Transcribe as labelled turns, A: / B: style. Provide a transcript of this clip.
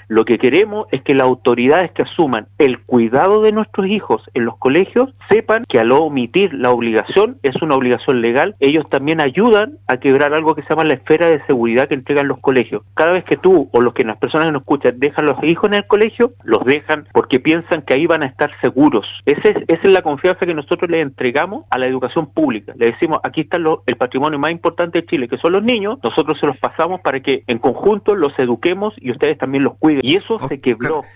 A: Lo que queremos es que las autoridades que asuman el cuidado de nuestros hijos en los colegios sepan que al omitir la obligación, es una obligación legal, ellos también ayudan a quebrar algo que se llama la esfera de seguridad que entregan los colegios. Cada vez que tú o las personas que nos escuchan dejan los hijos en el colegio, los dejan porque piensan que ahí van a estar seguros. Esa es la confianza que nosotros le entregamos a la educación pública. Le decimos, aquí está el patrimonio más importante de Chile, que son los niños, nosotros se los pasamos para que en conjunto los eduquemos y ustedes también los cuiden. Y eso se quebró.